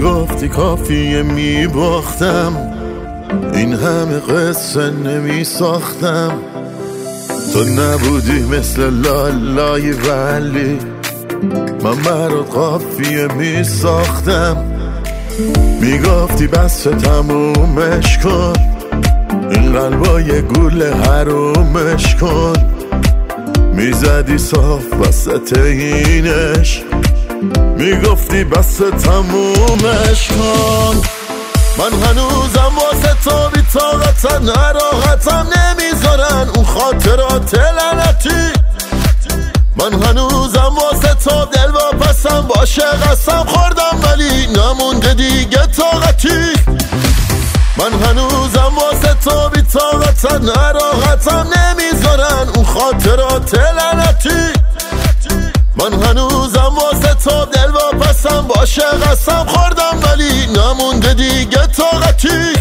میگفتی کافیه میباختم، این همه قصه نمیساختم. تو نبودی مثل لالای ولی من برات قافیه میساختم. میگفتی بس تمومش کن، این قلبای گول حرومش کن. میزدی صاف وسط اینش، میگفتی بس تمومش کن. من هنوزم واسه تو بی طاقتم، نراحتم نمیذارن اون خاطرات لعنتی. من هنوزم واسه تو دل واپسم، باشه قسم خوردم ولی نمونده دیگه طاقتی. من هنوزم واسه تو بی طاقتم، نراحتم نمیذارن اون خاطرات لعنتی. من هنوزم واسه تو دل واپسم، باشه قسم خوردم ولی نمونده دیگه طاقتی.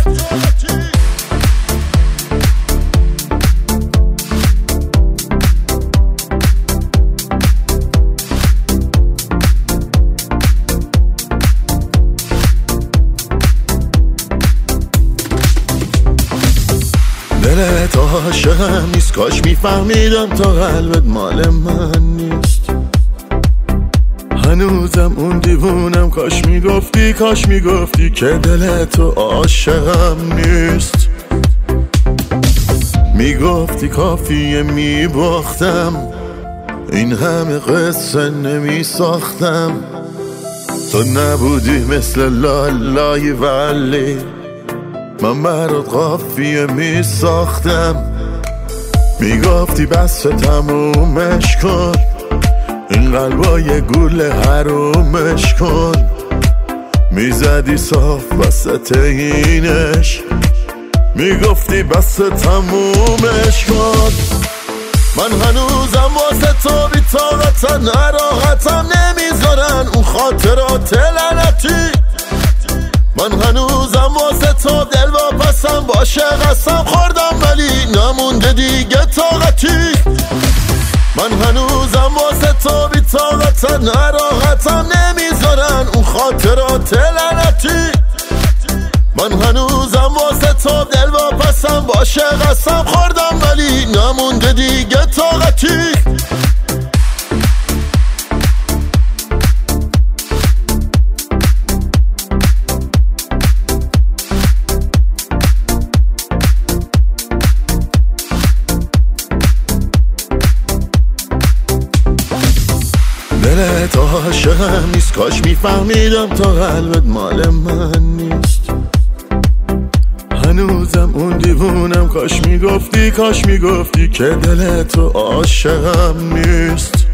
دلت عاشقم نیست، کاش میفهمیدم تا قلبت مال من نیست. هنوزم اون دیوونم، کاش میگفتی که دلت عاشقم نیست. میگفتی کافیه میباختم، این همه قصه نمیساختم. تو نبودی مثل لالای ولی من برات قافیه میساختم. میگفتی بس تمومش کن، این قلبای گول حرومش کن. میزدی صاف وسط اینش، میگفتی بس تمومش کن. من هنوزم واسه تو بی طاقتم، نراحتم نمیذارن اون خاطرات لعنتی. من هنوزم واسه تو دل واپسم، باشه قسم خوردم ولی نمونده دیگه طاقتی. من هنوزم واسه تو بی طاقتم، نراحتم نمیذارن اون خاطرات لعنتی. من هنوزم واسه تو دل واپسم، باشه قسم خوردم ولی نمونده دیگه طاقتی. دلت عاشقم نیست، کاش میفهمیدم تا قلبت مال من نیست. هنوزم اون دیوونم، کاش میگفتی که دلت عاشقم نیست.